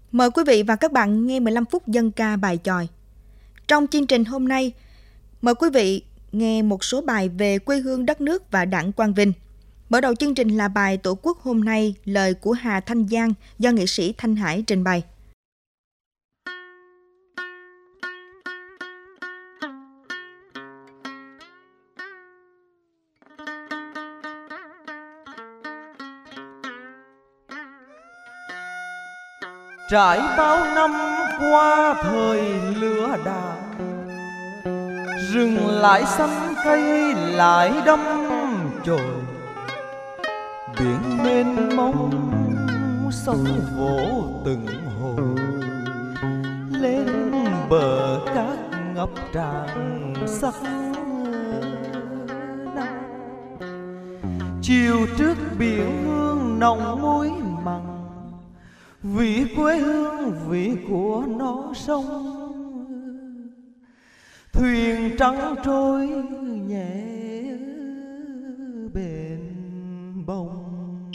Mời quý vị và các bạn nghe 15 phút dân ca bài chòi. Trong chương trình hôm nay, mời quý vị nghe một số bài về quê hương đất nước và đảng Quang Vinh. Mở đầu chương trình là bài Tổ quốc hôm nay, lời của Hà Thanh Giang do nghệ sĩ Thanh Hải trình bày. Trải bao năm qua thời lửa đạn, rừng lại xanh cây lại đâm chồi, biển mênh mông sóng vỗ từng hồi, lên bờ cát ngập tràn sắc nắng. Chiều trước biển hương nồng muối mặn, vị quê hương vị của non sông. Thuyền trắng trôi nhẹ bền bồng,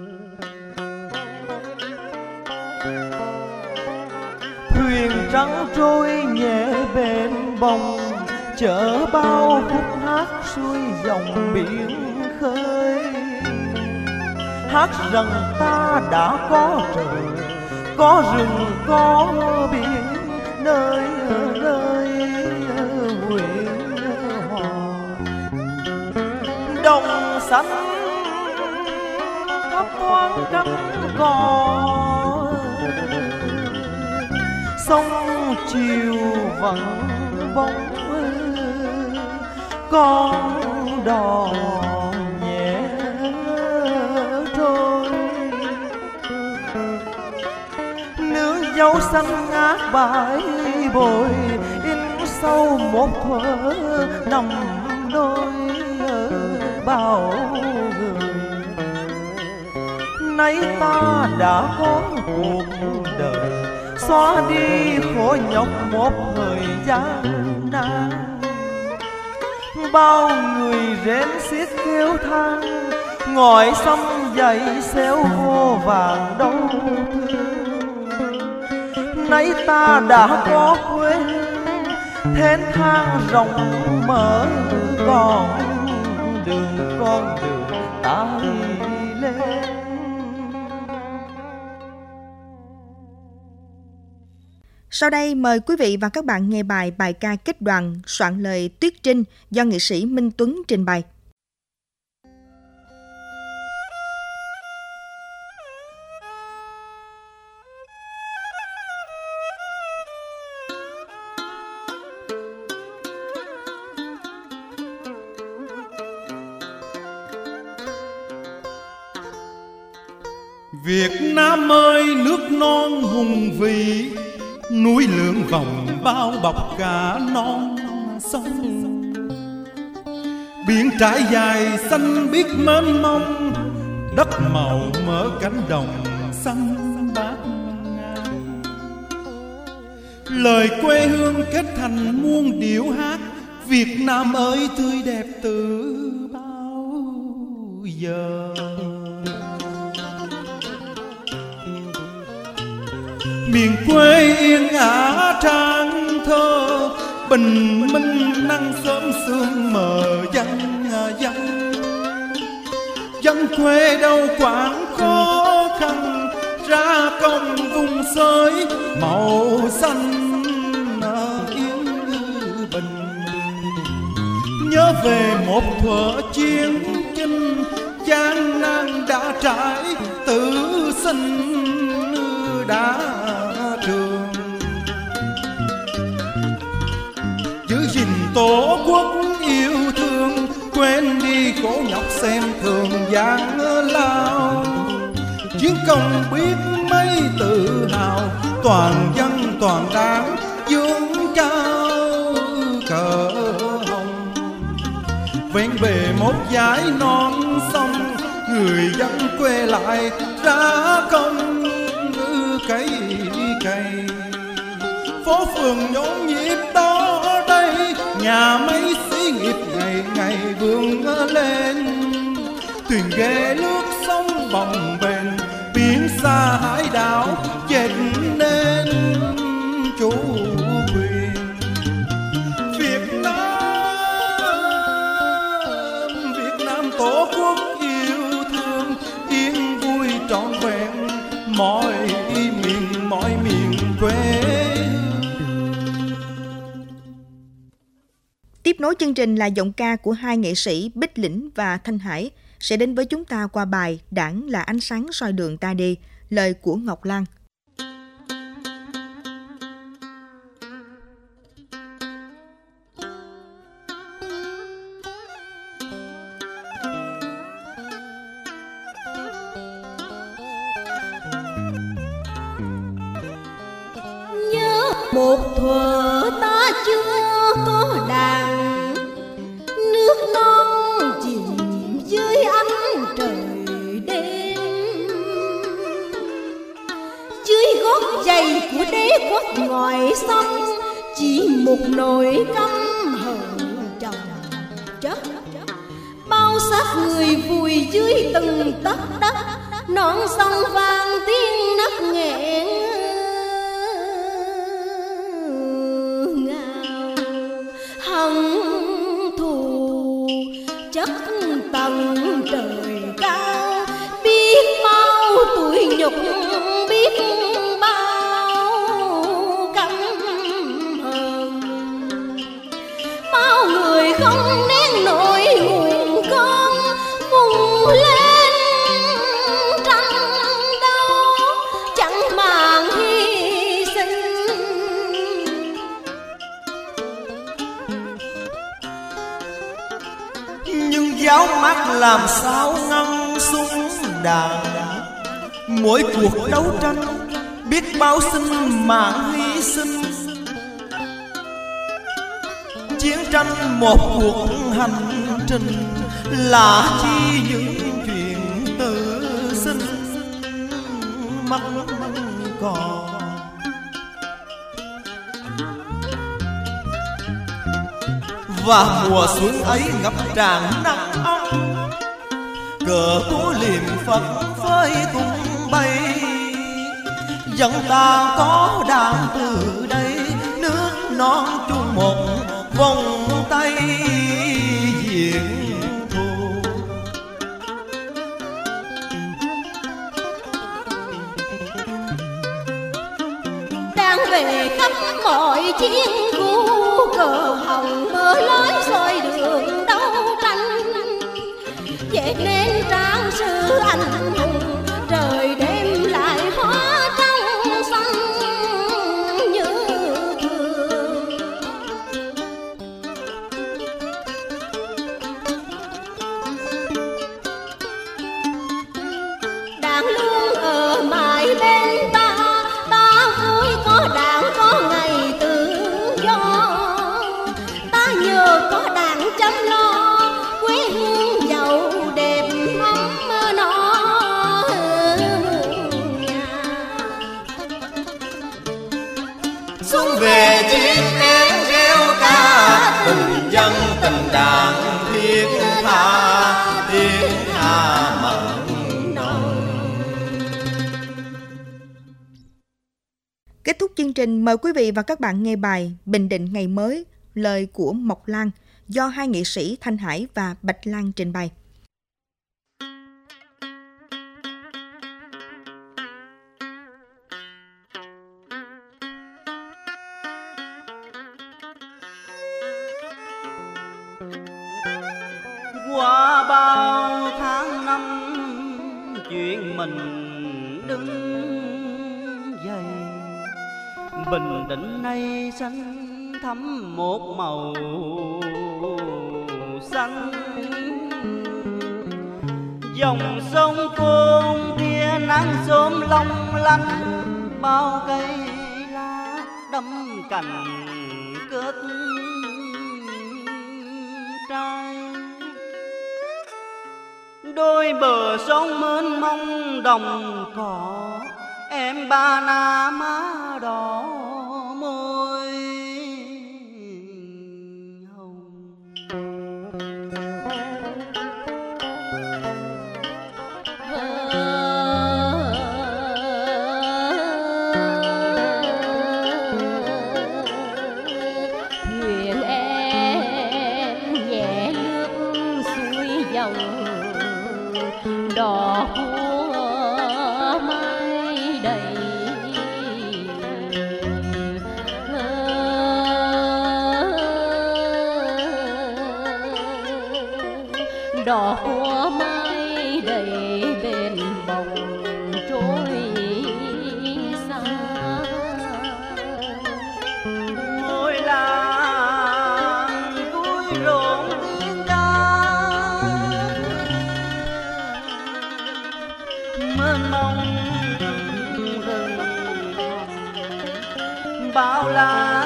thuyền trắng trôi nhẹ bền bồng, chở bao khúc hát xuôi dòng biển khơi. Hát rằng ta đã có trời, có rừng có biển, nơi nơi nguyện hòa. Đồng xanh khắp thoáng cánh cò, sông chiều vắng bóng con đò nhẹ trôi. Nương dâu xanh ngát bãi bồi, in sâu một thuở nằm đôi ở bao người. Nay ta đã có cuộc đời, xóa đi khổ nhọc một thời gian nan. Bao người rén xiết kêu than, ngòi xăm dậy xéo vô vàng đau thương. Nay ta đã có quê hương, thênh thang rộng mở, con đường ta đi lên. Sau đây mời quý vị và các bạn nghe bài ca kết đoàn soạn lời Tuyết Trinh do nghệ sĩ Minh Tuấn trình bày. Việt Nam ơi nước non hùng vĩ, núi lượn vòng bao bọc cả non sông. Biển trải dài xanh biếc mênh mông, đất màu mở cánh đồng xanh bát ngát. Lời quê hương kết thành muôn điệu hát, Việt Nam ơi tươi đẹp từ bao giờ. Miền quê yên ả trang thơ, bình minh nắng sớm sương mờ dân dân. Dân quê đâu quản khó khăn, ra công vùng xới màu xanh yên bình. Nhớ về một thuở chiến chinh, gian nan đã trải tử sinh đã trường. Giữ gìn tổ quốc yêu thương, quên đi khổ nhọc xem thường gian lao. Chiến công biết mấy tự hào, toàn dân toàn đảng dương cao cờ hồng. Ven bề một dải non sông, người dân quê lại ra công cày cày. Phố phường nhộn nhịp đó đây, nhà máy xí nghiệp ngày ngày vươn lên. Thuyền ghe lướt sông bồng bềnh, biển xa hải đảo dệt nên miền mọi miền quê. Tiếp nối chương trình là giọng ca của hai nghệ sĩ Bích Lĩnh và Thanh Hải sẽ đến với chúng ta qua bài Đảng là ánh sáng soi đường ta đi, lời của Ngọc Lan. Nhớ một thuở ta chưa có đàn, nước non chìm dưới ánh trời đêm, dưới gót giày của đế quốc ngoài sông chỉ một nỗi căm hờn chồng chất. Bao xác người vùi dưới từng tấc đất, non sông vang tiếng nấc nghẹn ngào. Hận thù chất tầng trời cao, biết bao tuổi nhục, biết bao căm hờn. Bao người không nén nổi nguồn cơn vùng lên tranh đấu, chẳng màng hy sinh. Nhưng giáo mắt làm sao ngăn súng đạn, mỗi cuộc đấu tranh biết bao sinh mạng hy sinh. Chiến tranh một cuộc hành trình, là chi những chuyện tự sinh mất còn. Và mùa xuân ấy ngập tràn nắng ấm, cờ của liềm Phật phơi tung bay. Dân ta có đàn từ đây, nước non chung một vòng tay diện thù. Đang về khắp mọi chiến khu, cờ hồng mở lối soi đường đấu tranh. Vậy nên trang sử anh hùng, trời đêm lại hóa trong xanh như thường. Đảng luôn ở mãi bên ta, ta vui có đảng có ngày tự do. Ta nhờ có đảng chăm lo, quê hương giàu đẹp ấm no nhà. Xuân về chim én reo ca, tình dân tình đảng thiết tha, thiết tha mặn nồng. Kết thúc chương trình, mời quý vị và các bạn nghe bài Bình Định ngày mới, lời của Mộc Lan do hai nghệ sĩ Thanh Hải và Bạch Lan trình bày. Qua bao tháng năm chuyện mình đứng dậy, Bình Định nay xanh thắm một màu xanh. Dòng sông Côn tia nắng xóm long lanh, bao cây lá đâm cành kết trai. Đôi bờ sông mênh mông đồng cỏ, em ba na má đỏ môi hồng. Thuyền em nhẹ nước xuôi dòng, đò của mai đầy đỏ của mai đầy bên bồng trôi xa. Ngôi làng vui rộn tiếng ca, mênh mông rừng bao la.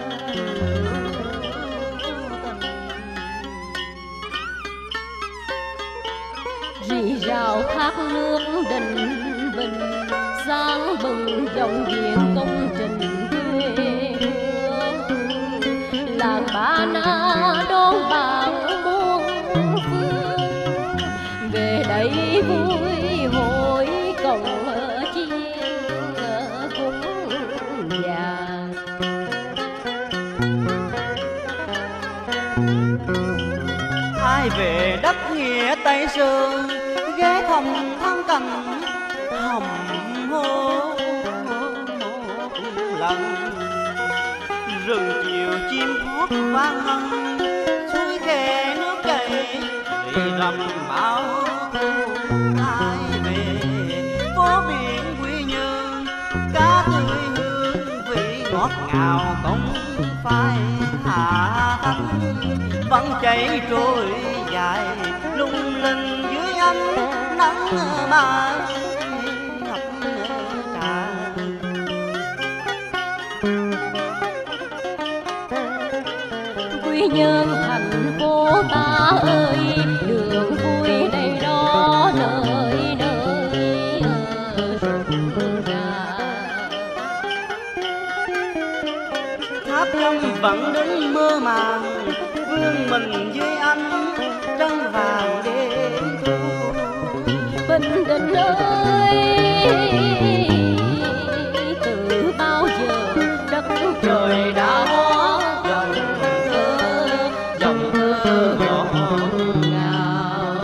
Rì rào thác nước đình bình, sáng bừng dòng điện công trình quê hương. Làng Ba Na đón bạn muôn phương, về đây vui hội cộng chiên cúng vàng. Ai về đất nghĩa Tây Sơn, ghé thăm thắng cảnh hồng hô lần. Rừng chiều chim hót vang hân, suối khe nước chảy rì rầm bão thu. Ai về phố biển Quy Nhơn, cá tươi hương vị ngọt ngào không phai. Hạ thánh vẫn chảy trôi dài lung linh dưới ánh nắng mai ngập tràn. Quy Nhơn thành phố ta ơi, đường vui đầy đó nơi nơi rộn ràng. Tháp Trâm vẫn đứng mơ màng, vương mình dưới ánh trăng vàng đêm thu. Bình Định ơi, từ bao giờ đất trời đã hóa dòng thơ ngọt ngào.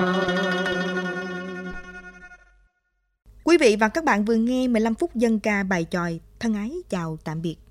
Quý vị và các bạn vừa nghe 15 phút dân ca bài chòi. Thân ái chào tạm biệt.